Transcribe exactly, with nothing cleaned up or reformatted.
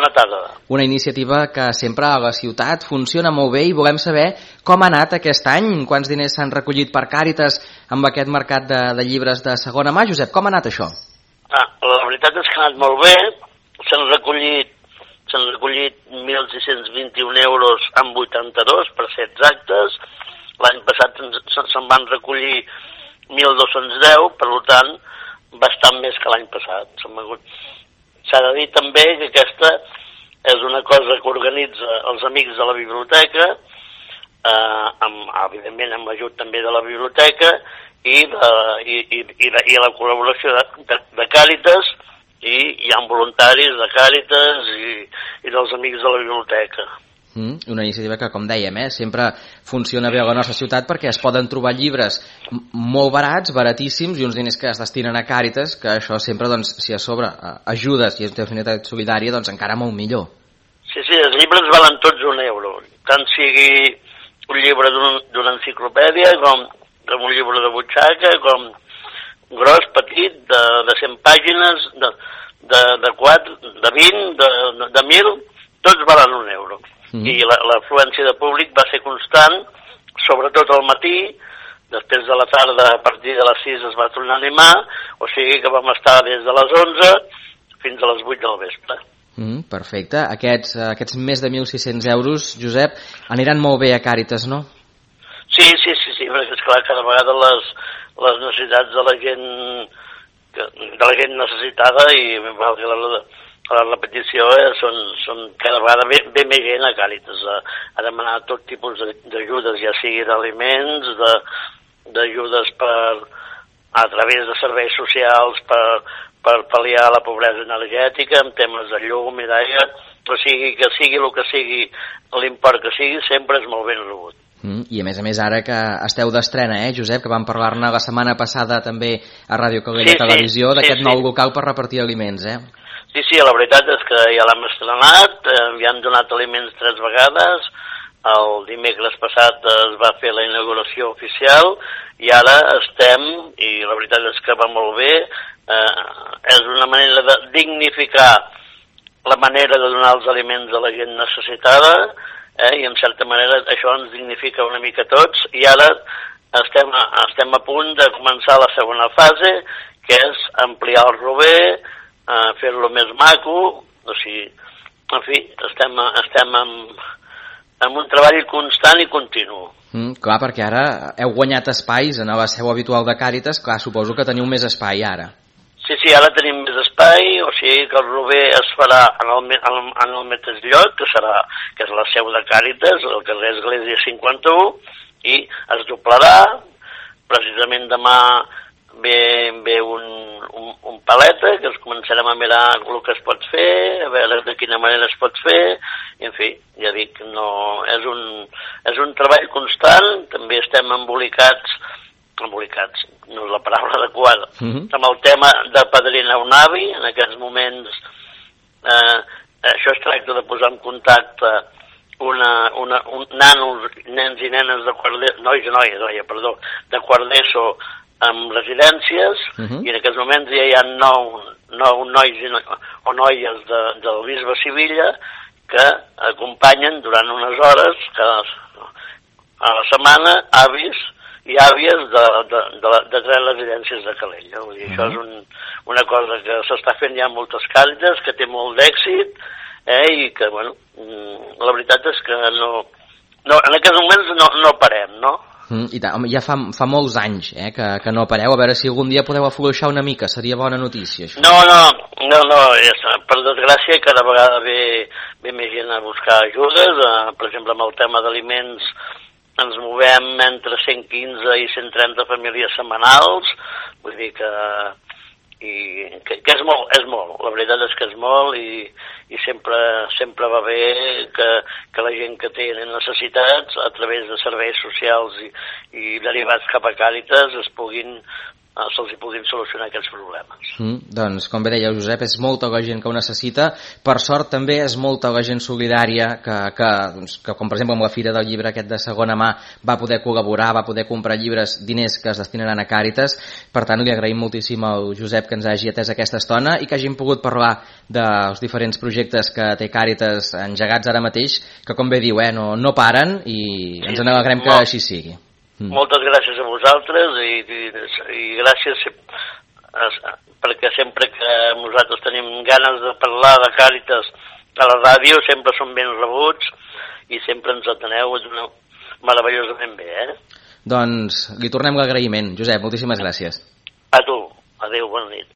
bona tarda. Una iniciativa que sempre a la ciutat funciona molt bé i volem saber com ha anat aquest any, quants diners s'han recollit per Càritas amb aquest mercat de, de llibres de segona mà. Josep, com ha anat això? Ah, la veritat és que ha anat molt bé, s'han recollit s'han recollit mil sis-cents vint-i-un euros amb vuitanta-dos, per ser exactes. L'any passat se'n van recollir mil dos-cents deu, per tant, bastant més que l'any passat. S'ha de dir també que aquesta és una cosa que organitza els amics de la biblioteca, eh, amb, evidentment amb l'ajut també de la biblioteca, i, de, i, i, i, de, i la col·laboració de, de, de Càritas, i hi ha voluntaris de Càritas i, i dels amics de la biblioteca. Mm, una iniciativa que, com dèiem, eh, sempre funciona bé a la nostra ciutat perquè es poden trobar llibres molt barats, baratíssims, i uns diners que es destinen a Càritas, que això sempre, doncs, si a sobre eh, ajudes i és una finalitat solidària, doncs encara molt millor. Sí, sí, els llibres valen tots un euro, tant sigui un llibre d'una enciclopèdia com, com un llibre de butxaca, com gros, petit, de, de cent pàgines, de, de, de quatre, de vint, de, de, de mil, tots valen un euro. Mm. I l'afluència de públic va ser constant, sobretot al matí, després de la tarda, a partir de les sis es va tornar a animar, o sigui que vam estar des de les onze fins a les vuit del vespre. Mm, perfecte. Aquests, aquests més de mil sis-cents euros, Josep, aniran molt bé a Càritas, no? Sí, sí, sí, sí, perquè esclar, cada vegada les, les necessitats de la gent de la gent necessitada i valgui la, la repetició eh, són, són cada vegada ve, ve més gent a Càritas a, a demanar tot tipus d'ajudes, ja sigui d'aliments, d'ajudes per a través de serveis socials per, per pal·liar la pobresa energètica en temes de llum i d'aigua, o sigui que sigui el que sigui, l'import que sigui, sempre és molt ben rebut. Mm, I a més a més ara que esteu d'estrena, eh, Josep, que vam parlar-ne la setmana passada també a Ràdio Calella sí, Televisió, sí, d'aquest sí, nou sí. local per repartir aliments, eh? Sí, sí, la veritat és que ja l'hem estrenat, eh, ja han donat aliments tres vegades, el dimecres passat es va fer la inauguració oficial i ara estem, i la veritat és que va molt bé, eh, és una manera de dignificar la manera de donar els aliments a la gent necessitada, eh, i en certa manera això ens dignifica una mica tots, i ara estem a, estem a punt de començar la segona fase, que és ampliar el rober, eh, fer-lo més maco, o sigui, en fi, estem, estem amb, amb un treball constant i continu. Mm, clar, perquè ara heu guanyat espais en la seu habitual de Càritas, clar, suposo que teniu més espai ara. Sí, sí, ara tenim més espai, o sigui que el rober es farà en el, en, en el mateix lloc, que serà que és la seu de Càritas, el carrer Església cinquanta-u, i es doblarà. Precisament demà ve, ve un, un, un paleta, que ens començarem a mirar el que es pot fer, a veure de quina manera es pot fer, i en fi, ja dic, no, és, un, és un treball constant, també estem embolicats, embolicats, no és la paraula adequada, mm-hmm. amb el tema de padrinar un avi. En aquests moments eh, això es tracta de posar en contacte una, una, un nanos, nens i nenes de quart d'ESO, nois i noies, noia, perdó, de quart d'ESO amb residències, mm-hmm. i en aquests moments ja hi ha nou, nou nois i no, o noies de, del bisbe Sevilla que acompanyen durant unes hores cada, a la setmana avis i àvies de, de, de, de tres residències de Calella. Vull dir, uh-huh. Això és un, una cosa que s'està fent ja moltes Càritas, que té molt d'èxit, eh, i que, bueno, la veritat és que no, no en aquests moments no, no parem, no? Mm, I tant, ja fa, fa molts anys eh, que, que no pareu, a veure si algun dia podeu afluixar una mica, seria bona notícia, això. No, no, no, no, és, per desgràcia cada vegada ve, ve més gent a buscar ajudes, eh, per exemple, amb el tema d'aliments, ens movem entre cent quinze i cent trenta famílies setmanals, vull dir que, i, que, que és molt, és molt, la veritat és que és molt i, i sempre, sempre va bé que, que la gent que té necessitats a través de serveis socials i, i derivats cap a Càritas es puguin eh, se'ls hi puguin solucionar aquests problemes. Mm, doncs, com bé deia Josep, és molta la gent que ho necessita. Per sort també és molta la gent solidària que, que, doncs, que com per exemple amb la Fira del Llibre aquest de segona mà va poder col·laborar, va poder comprar llibres, diners que es destinaran a Càritas. Per tant, li agraïm moltíssim al Josep que ens hagi atès aquesta estona i que hàgim pogut parlar dels diferents projectes que té Càritas engegats ara mateix, que com bé diu, eh, no, no paren i ens en alegrem que així sigui. Mm. Moltes gràcies a vosaltres i, i, i gràcies perquè sempre que nosaltres tenim ganes de parlar de Càritas a la ràdio sempre són ben rebuts i sempre ens ateneu meravellosament bé. Eh? Doncs li tornem l'agraïment. Josep, moltíssimes gràcies. A tu. Adéu, bona nit.